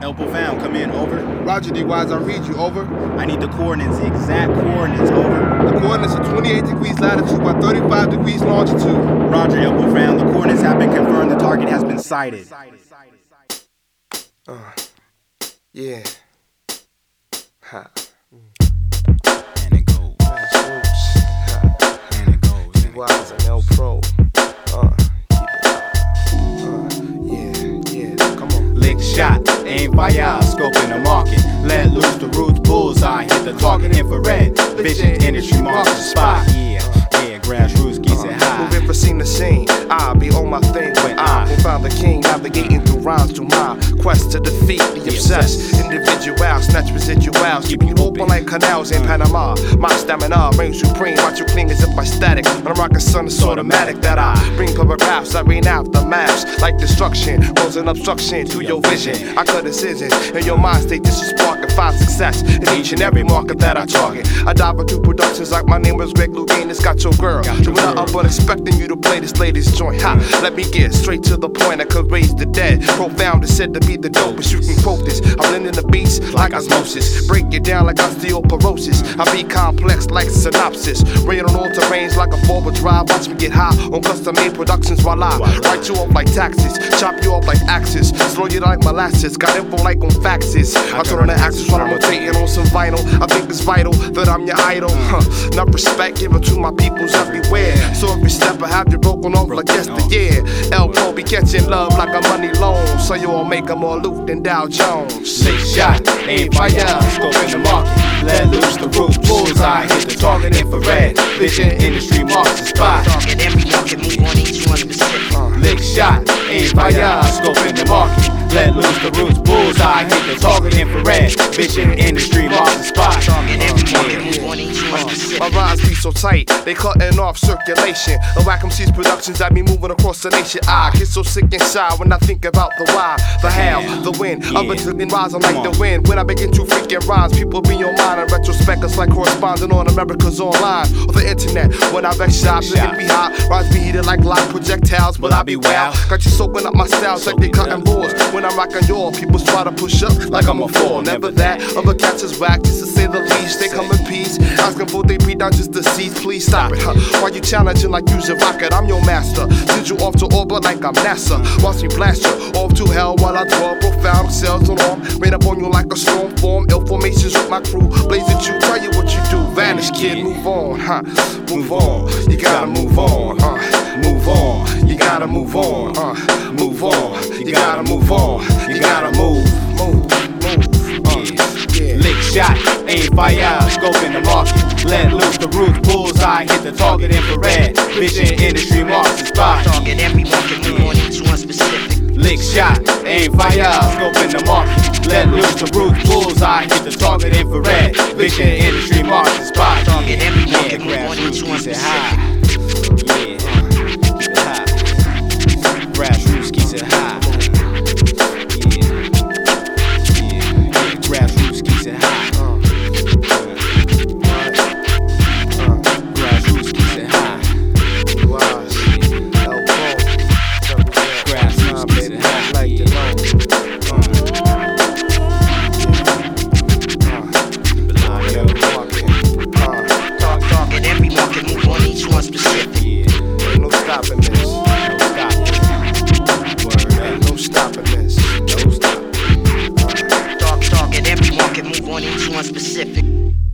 Elpo found, come in, over. Roger, D-Wise, I read you, over. I need the coordinates, the exact coordinates, over. The coordinates are 28 degrees latitude by 35 degrees longitude. Roger, Elpo found, the coordinates have been confirmed, the target has been sighted. Yeah. Ha. And it goes. And it goes. D-Wise and El Pro. Shot, aim fire, scoping the market. Let loose the roots, bullseye, hit the target, infrared. Vision, industry, marks the spot. Yeah, grassroots, geese it high. Moving from scene to scene, I be on my thing when I will find the king, navigating through rhymes to my quest to defeat the obsessed individuals, snatch residuals, keep you open like canals in Panama. My stamina reigns supreme, watch you clean as if I static. When I'm rocking sun, it's automatic that I bring paragraphs, I rain out the maps like destruction, causing obstruction to your vision. I cut decisions in your mind state, this is spark and find success in each and every market that I target. I dive into productions like my name was Greg Lougain, it's got your girl. Doing nothing but expecting you to play this latest joint. Ha, let me get straight to the point, I could raise the dead. Profound is said to be the dopest, you can quote this. I blend in the beats like osmosis, break it down like osteoporosis. I be complex like synopsis, rain on all terrains like a forward drive. Watch me get high on custom made productions while I write you off like taxes, chop you off like axes, slow you like molasses. Got info like on faxes. I turn on the axis while I'm rotating on some vinyl. I think it's vital that I'm your idol. Enough respect given to my peoples everywhere. So every step I have you broken off like yesteryear. El Pro be catching love like a money loan, so you all make 'em more loot than Dow Jones. Shot, aim fire, scope in the market. Let loose the roots, bullseye, hit the target, infrared. Vision, industry, marks the spot. Target every market, move on each one specific. Lick shot, aim fire, scope in the market. Let loose the roots, bullseye, hit the target, infrared. Vision, industry, marks the spot. Target every market, move on each one specific. My rhymes be so tight, they cutting off circulation. The Whack MC's productions I be moving across the nation. I get so sick inside when I think about the why, the how, the when. Up until then rising like the wind. When I begin to freaking rhymes, people be on mine. In retrospect, it's like corresponding on America's online or the internet. When I vex shops, it be hot. Rhymes be heated like live projectiles, but I be wild. Got you soaking up my styles like they cutting boards. When I'm rocking your people try to push up like I'm a fool. Never that, other cats is whack, just to say the least. They come in peace, asking for they beat down just to cease. Please stop it, huh? Why you challenging like use a rocket? I'm your master. Send you off to orbit like I'm NASA. Watch me blast you off to hell while I draw profound cells along. Rain up on you like a storm form. Ill formations with my crew. Blaze at you, tell you what you do. Vanish, kid, move on, huh? Move on, you gotta move on, move on, you gotta move on, move on, you gotta move on, you gotta move. Lick shot, aim fire, scope in the market. Let loose the roots, bullseye, hit the target, infrared. Vision, industry, marks the spot. Target every market, move on each one specific. Lick shot, aim fire, scope in the market. Let loose the roots, bullseye, hit the target, infrared. Vision, industry, marks the spot. Target every market, move on each one specific. Yeah, keep it high. Grassroots keeps it high. Grassroots keeps it high. Grassroots keeps it high. Grassroots keeps it high. Target every market, move on each one specific. Ain't no stopping this. Ain't no stopping this. Target every market, move on each one specific.